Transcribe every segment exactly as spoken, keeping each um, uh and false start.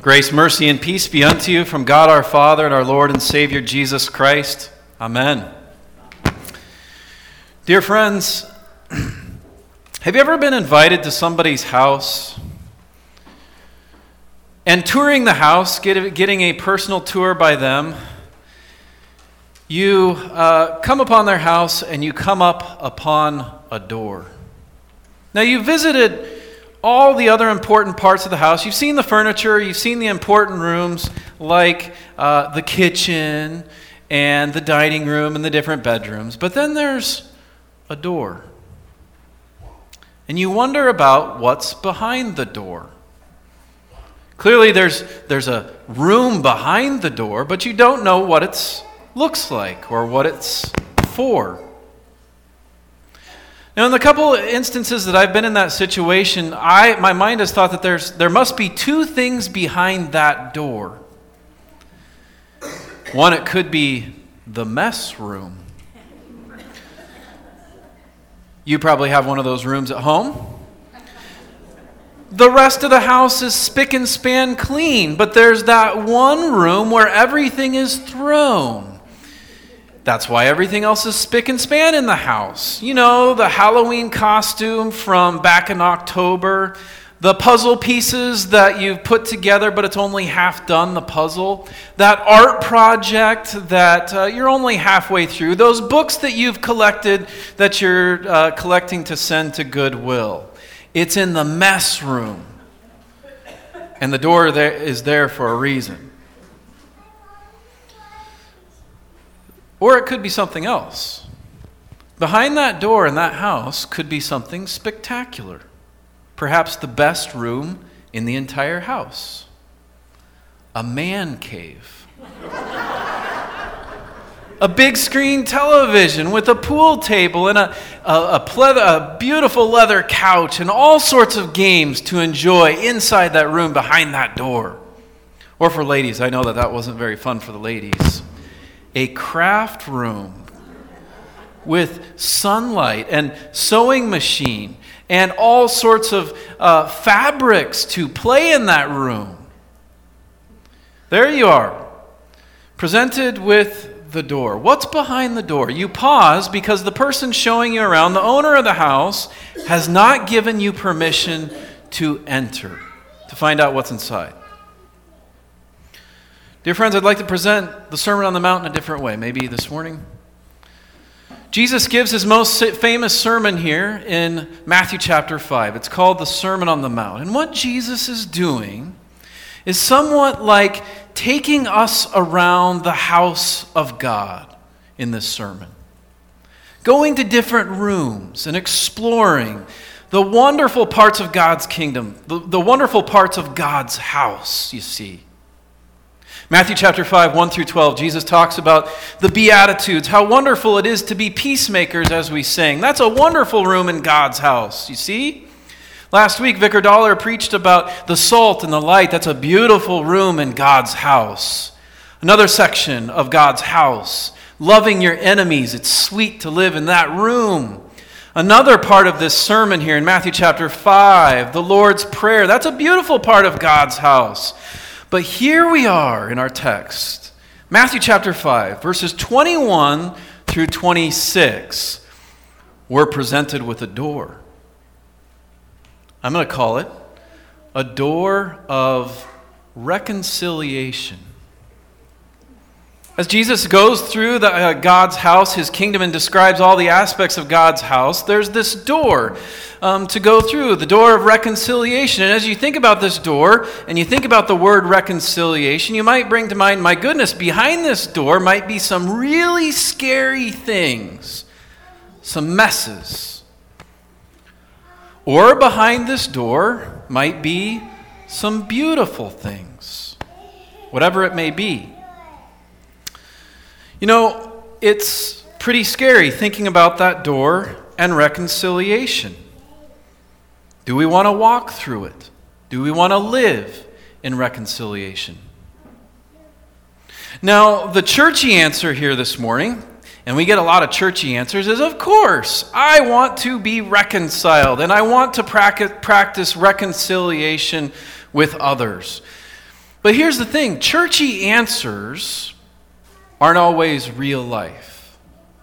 Grace, mercy, and peace be unto you from God our Father and our Lord and Savior Jesus Christ. Amen. Dear friends, have you ever been invited to somebody's house and touring the house, get, getting a personal tour by them? You uh, come upon their house and you come up upon a door. Now you visited all the other important parts of the house. You've seen the furniture, you've seen the important rooms like uh, the kitchen and the dining room and the different bedrooms. But then there's a door. And you wonder about what's behind the door. Clearly there's there's a room behind the door, but you don't know what it looks like or what it's for. Now, in the couple of instances that I've been in that situation, I my mind has thought that there's there must be two things behind that door. One, it could be the mess room. You probably have one of those rooms at home. The rest of the house is spick and span clean, but there's that one room where everything is thrown. That's why everything else is spick and span in the house. You know, the Halloween costume from back in October, the puzzle pieces that you've put together but it's only half done, the puzzle, that art project that uh, you're only halfway through, those books that you've collected that you're uh, collecting to send to Goodwill. It's in the mess room. And the door there is there for a reason. Or it could be something else. Behind that door in that house could be something spectacular. Perhaps the best room in the entire house. A man cave. A big screen television with a pool table and a, a, a, pleather, a beautiful leather couch and all sorts of games to enjoy inside that room behind that door. Or for ladies, I know that that wasn't very fun for the ladies. A craft room with sunlight and sewing machine and all sorts of uh, fabrics to play in that room. There you are, presented with the door. What's behind the door? You pause because the person showing you around, the owner of the house, has not given you permission to enter, to find out what's inside. Dear friends, I'd like to present the Sermon on the Mount in a different way, maybe this morning. Jesus gives his most famous sermon here in Matthew chapter five. It's called the Sermon on the Mount. And what Jesus is doing is somewhat like taking us around the house of God in this sermon. Going to different rooms and exploring the wonderful parts of God's kingdom, the, the wonderful parts of God's house, you see. Matthew chapter five, one through twelve, Jesus talks about the Beatitudes, how wonderful it is to be peacemakers as we sing. That's a wonderful room in God's house, you see? Last week, Vicar Dollar preached about the salt and the light. That's a beautiful room in God's house. Another section of God's house, loving your enemies. It's sweet to live in that room. Another part of this sermon here in Matthew chapter five, the Lord's Prayer. That's a beautiful part of God's house. But here we are in our text, Matthew chapter five, verses twenty-one through twenty-six. We're presented with a door. I'm going to call it a door of reconciliation. As Jesus goes through the, uh, God's house, his kingdom, and describes all the aspects of God's house, there's this door um, to go through, the door of reconciliation. And as you think about this door, and you think about the word reconciliation, you might bring to mind, my goodness, behind this door might be some really scary things, some messes. Or behind this door might be some beautiful things, whatever it may be. You know, it's pretty scary thinking about that door and reconciliation. Do we want to walk through it? Do we want to live in reconciliation? Now, the churchy answer here this morning, and we get a lot of churchy answers, is of course, I want to be reconciled and I want to practice reconciliation with others. But here's the thing, churchy answers aren't always real life.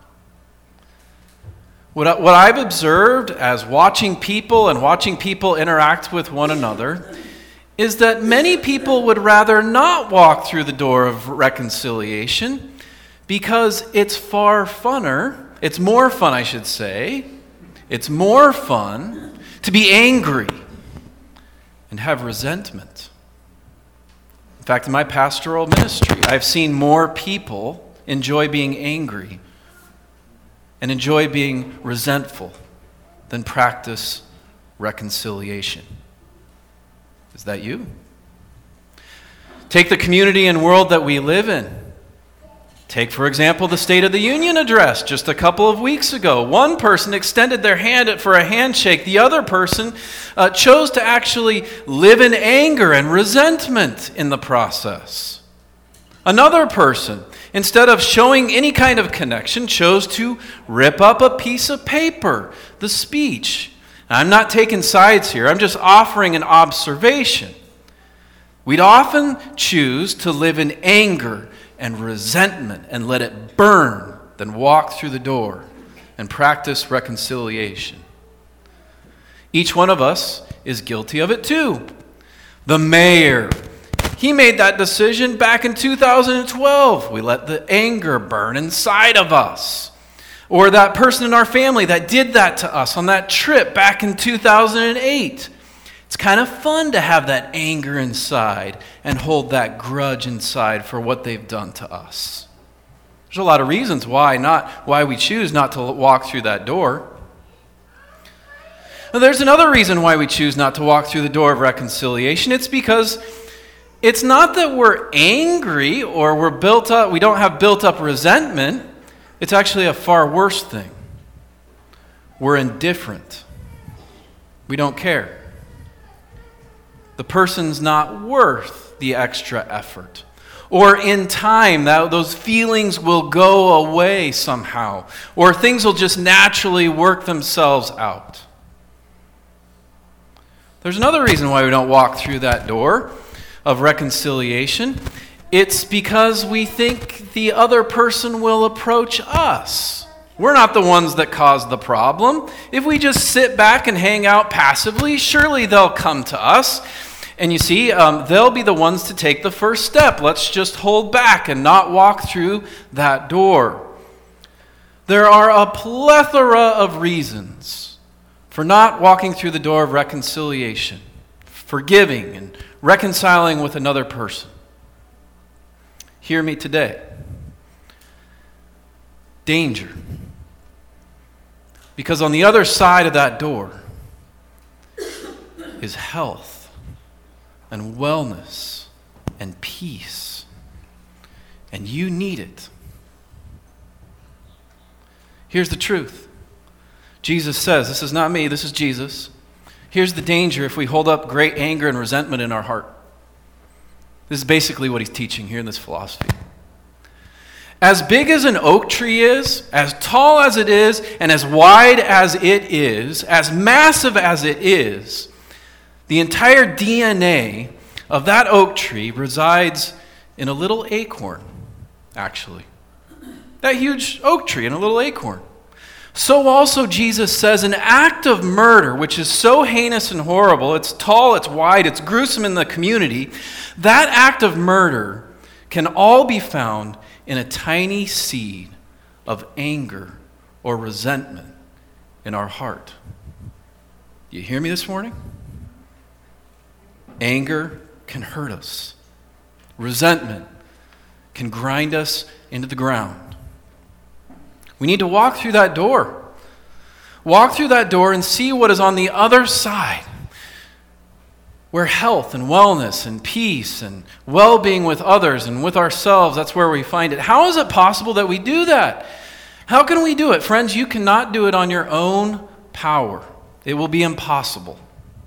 What, I, what I've observed as watching people and watching people interact with one another is that many people would rather not walk through the door of reconciliation because it's far funner, it's more fun, I should say, it's more fun to be angry and have resentment. In fact, in my pastoral ministry, I've seen more people enjoy being angry and enjoy being resentful than practice reconciliation. Is that you? Take the community and world that we live in. Take, for example, the State of the Union address just a couple of weeks ago. One person extended their hand for a handshake. The other person uh, chose to actually live in anger and resentment in the process. Another person, instead of showing any kind of connection, chose to rip up a piece of paper, the speech. I'm not taking sides here. I'm just offering an observation. We'd often choose to live in anger and resentment and let it burn than walk through the door and practice reconciliation. Each one of us is guilty of it too. The mayor, he made that decision back in two thousand twelve. We let the anger burn inside of us. Or that person in our family that did that to us on that trip back in two thousand eight. It's kind of fun to have that anger inside and hold that grudge inside for what they've done to us. There's a lot of reasons why not why we choose not to walk through that door. Now, there's another reason why we choose not to walk through the door of reconciliation. It's because it's not that we're angry or we're built up, we don't have built up resentment. It's actually a far worse thing. We're indifferent. We don't care. The person's not worth the extra effort. Or in time, that those feelings will go away somehow. Or things will just naturally work themselves out. There's another reason why we don't walk through that door of reconciliation. It's because we think the other person will approach us. We're not the ones that caused the problem. If we just sit back and hang out passively, surely they'll come to us. And you see, um, they'll be the ones to take the first step. Let's just hold back and not walk through that door. There are a plethora of reasons for not walking through the door of reconciliation, forgiving and reconciling with another person. Hear me today. Danger. Because on the other side of that door is health and wellness and peace. And you need it. Here's the truth. Jesus says, this is not me, this is Jesus. Here's the danger if we hold up great anger and resentment in our heart. This is basically what he's teaching here in this philosophy. As big as an oak tree is, as tall as it is, and as wide as it is, as massive as it is, the entire D N A of that oak tree resides in a little acorn, actually. That huge oak tree in a little acorn. So also Jesus says an act of murder, which is so heinous and horrible, it's tall, it's wide, it's gruesome in the community, that act of murder can all be found in a tiny seed of anger or resentment in our heart. Do you hear me this morning? Anger can hurt us. Resentment can grind us into the ground. We need to walk through that door. Walk through that door and see what is on the other side, where health and wellness and peace and well-being with others and with ourselves, that's where we find it. How is it possible that we do that? How can we do it? Friends, you cannot do it on your own power. It will be impossible.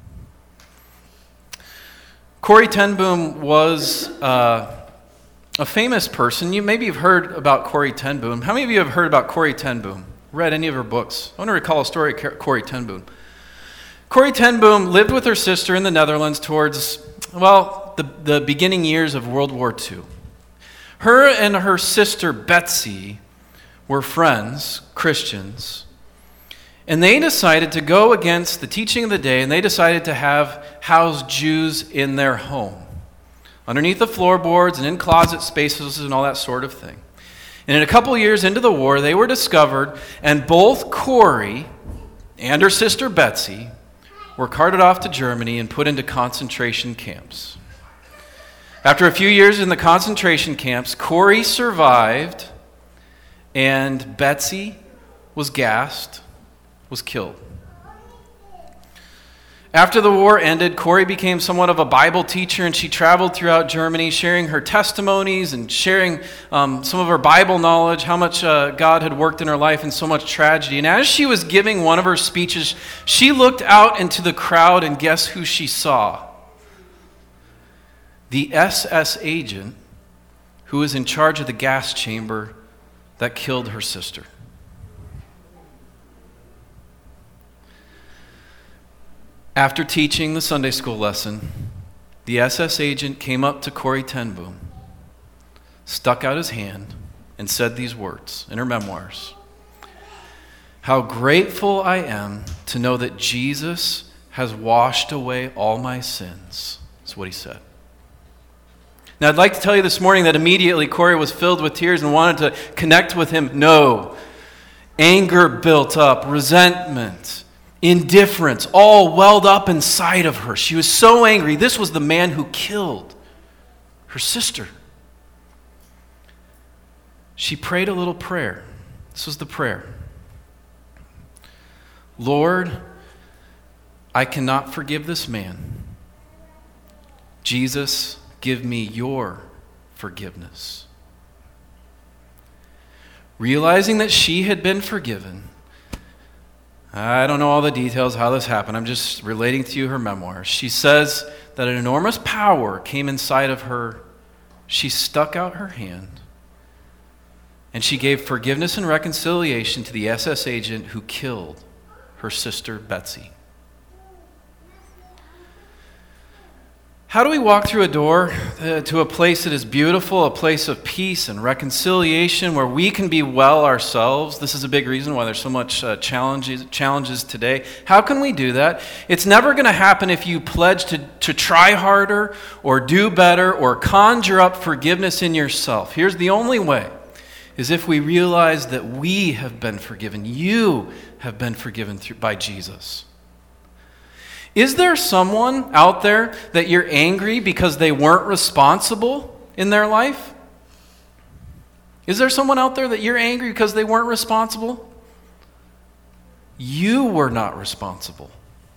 Corrie ten Boom was uh, a famous person. You maybe you've heard about Corrie ten Boom. How many of you have heard about Corrie ten Boom? Read any of her books? I want to recall a story of Corrie ten Boom. Corrie ten Boom lived with her sister in the Netherlands towards, well, the, the beginning years of World War Two. Her and her sister Betsy were friends, Christians, and they decided to go against the teaching of the day, and they decided to have house Jews in their home, underneath the floorboards and in closet spaces and all that sort of thing. And in a couple years into the war, they were discovered, and both Corrie and her sister Betsy were carted off to Germany and put into concentration camps. After a few years in the concentration camps, Corrie survived, and Betsy was gassed, was killed. After the war ended, Corrie became somewhat of a Bible teacher, and she traveled throughout Germany sharing her testimonies and sharing um, some of her Bible knowledge, how much uh, God had worked in her life and so much tragedy. And as she was giving one of her speeches, she looked out into the crowd, and guess who she saw? The S S agent who was in charge of the gas chamber that killed her sister. After teaching the Sunday school lesson, the S S agent came up to Corrie ten Boom, stuck out his hand, and said these words in her memoirs. "How grateful I am to know that Jesus has washed away all my sins," is what he said. Now, I'd like to tell you this morning that immediately Corrie was filled with tears and wanted to connect with him. No. Anger built up, resentment, indifference, all welled up inside of her. She was so angry. This was the man who killed her sister. She prayed a little prayer. This was the prayer. "Lord, I cannot forgive this man. Jesus, give me your forgiveness." Realizing that she had been forgiven, I don't know all the details how this happened. I'm just relating to you her memoirs. She says that an enormous power came inside of her. She stuck out her hand, and she gave forgiveness and reconciliation to the S S agent who killed her sister Betsy. How do we walk through a door uh, to a place that is beautiful, a place of peace and reconciliation where we can be well ourselves? This is a big reason why there's so much uh, challenges, challenges today. How can we do that? It's never going to happen if you pledge to, to try harder or do better or conjure up forgiveness in yourself. Here's the only way, is if we realize that we have been forgiven. You have been forgiven through, by Jesus. Is there someone out there that you're angry because they weren't responsible in their life? Is there someone out there that you're angry because they weren't responsible? You were not responsible.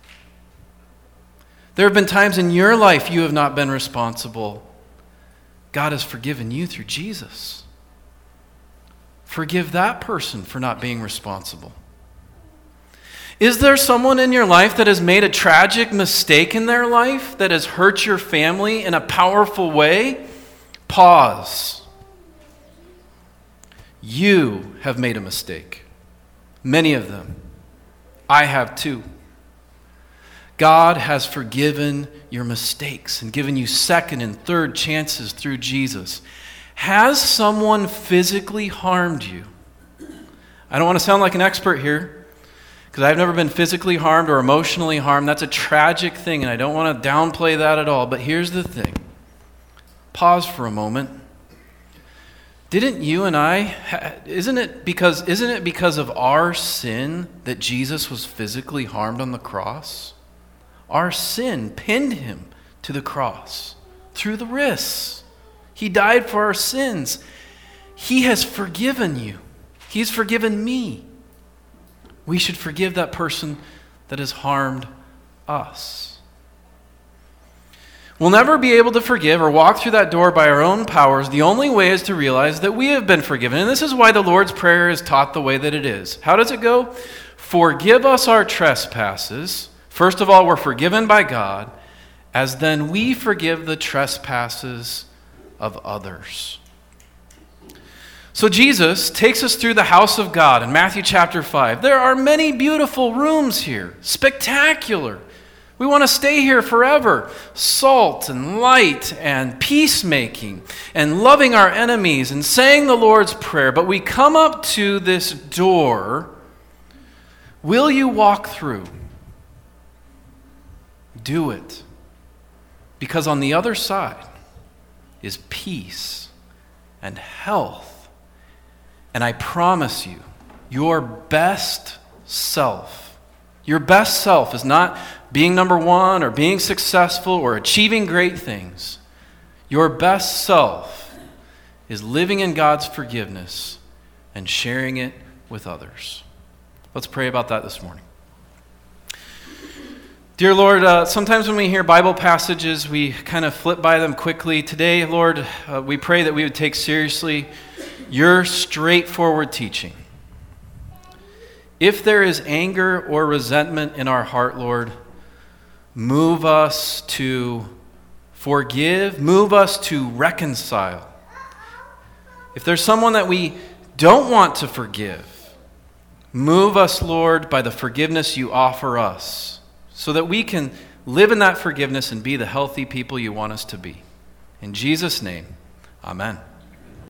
There have been times in your life you have not been responsible. God has forgiven you through Jesus. Forgive that person for not being responsible. Is there someone in your life that has made a tragic mistake in their life that has hurt your family in a powerful way? Pause. You have made a mistake. Many of them. I have too. God has forgiven your mistakes and given you second and third chances through Jesus. Has someone physically harmed you? I don't want to sound like an expert here, because I've never been physically harmed or emotionally harmed. That's a tragic thing, and I don't want to downplay that at all. But here's the thing. Pause for a moment. Didn't you and I, isn't it because, isn't it because of our sin that Jesus was physically harmed on the cross? Our sin pinned him to the cross through the wrists. He died for our sins. He has forgiven you. He's forgiven me. We should forgive that person that has harmed us. We'll never be able to forgive or walk through that door by our own powers. The only way is to realize that we have been forgiven. And this is why the Lord's Prayer is taught the way that it is. How does it go? Forgive us our trespasses. First of all, we're forgiven by God, as then we forgive the trespasses of others. So Jesus takes us through the house of God in Matthew chapter five. There are many beautiful rooms here, spectacular, We want to stay here forever. Salt and light and peacemaking and loving our enemies and saying the Lord's Prayer. But we come up to this door. Will you walk through? Do it. Because on the other side is peace and health. And I promise you, your best self, your best self is not being number one or being successful or achieving great things. Your best self is living in God's forgiveness and sharing it with others. Let's pray about that this morning. Dear Lord, uh, sometimes when we hear Bible passages, we kind of flip by them quickly. Today, Lord, uh, we pray that we would take seriously your straightforward teaching. If there is anger or resentment in our heart, Lord, move us to forgive, move us to reconcile. If there's someone that we don't want to forgive, move us, Lord, by the forgiveness you offer us, so that we can live in that forgiveness and be the healthy people you want us to be. In Jesus' name, amen.